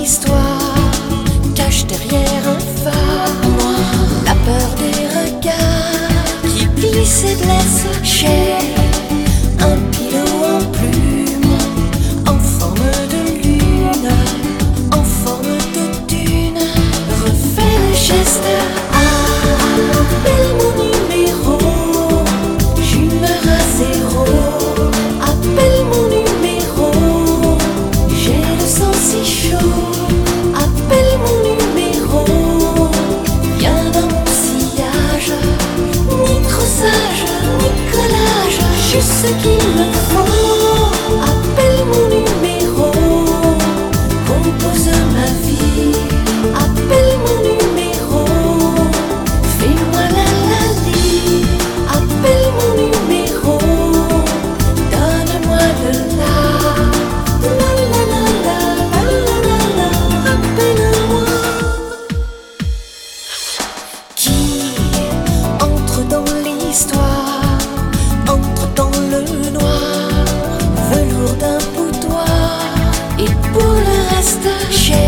l'histoire cache derrière un phare noir la peur des regards qui glissent et blessent. J'ai un pilot en plume, en forme de lune, en forme de dune. Refais le geste, appelle mon numéro, j'humeur à zéro. Appelle mon numéro, j'ai le sang si chaud. Appelle mon numéro, viens dans mon sillage. Ni trop sage, ni collage, juste ce qu'il me faut. Appelle mon numéro, compose ma vie. Appelle mon numéro, fais-moi la lie. Appelle mon numéro, donne-moi de la la la la la la la la. Appelle-moi. Qui entre dans l'histoire, entre dans le noir, velours d'un boudoir. Et pour le reste, j'ai